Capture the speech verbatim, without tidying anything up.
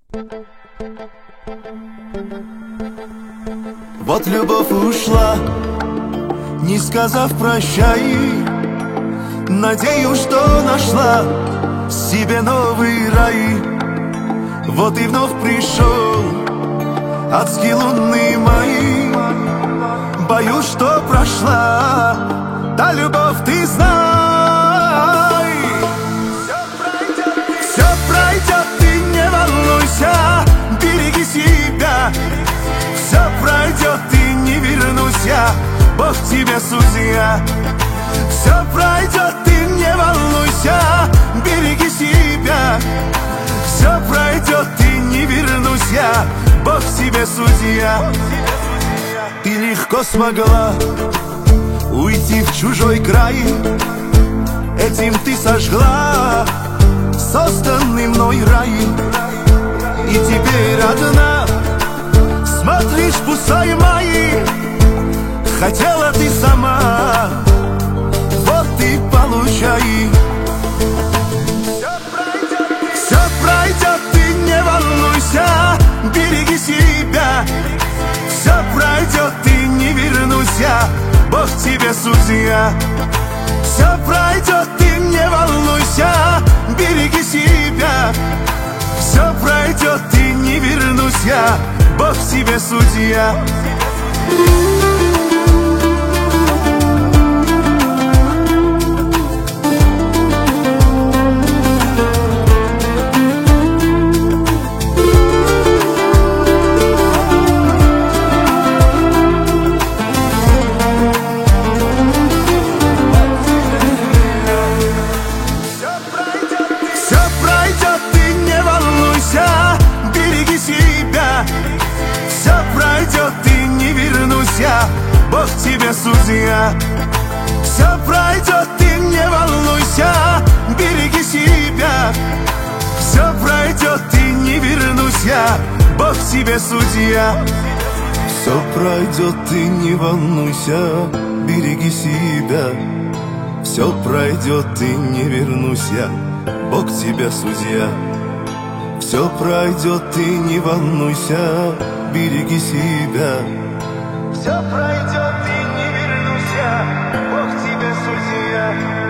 Вот любовь ушла, не сказав прощай. Надеюсь, что нашла себе новый рай. Вот и вновь пришел адский лунный май. Боюсь, что прошла та любовь, ты знай. Все пройдет, ты не волнуйся, береги себя. Все пройдет, ты не вернусь я, Бог тебе судья. Все пройдет, ты не волнуйся, береги себя. Все пройдет, ты не вернусь я, Бог тебе судья. Ты легко смогла уйти в чужой край. Этим ты сожгла созданный мной рай. И теперь одна смотришь в пустой май. Хотела ты сама, вот ты получай. Все пройдет, все пройдет, ты не волнуйся, береги себя. Все пройдет, ты не вернусь я, Бог тебе судья. Все пройдет, ты не волнуйся, береги себя. Все пройдет, ты не вернусь я, Бог тебе судья. Бог тебе судья. Все пройдет, ты не волнуйся, береги себя. Все пройдет, ты не вернусь я, Бог тебе судья. Все пройдет, ты не волнуйся, береги себя. Все пройдет, ты не вернусь я, Бог тебе судья. Все пройдет, ты не волнуйся, береги себя. Все пройдет, ты не вернусь я, Бог тебе судья.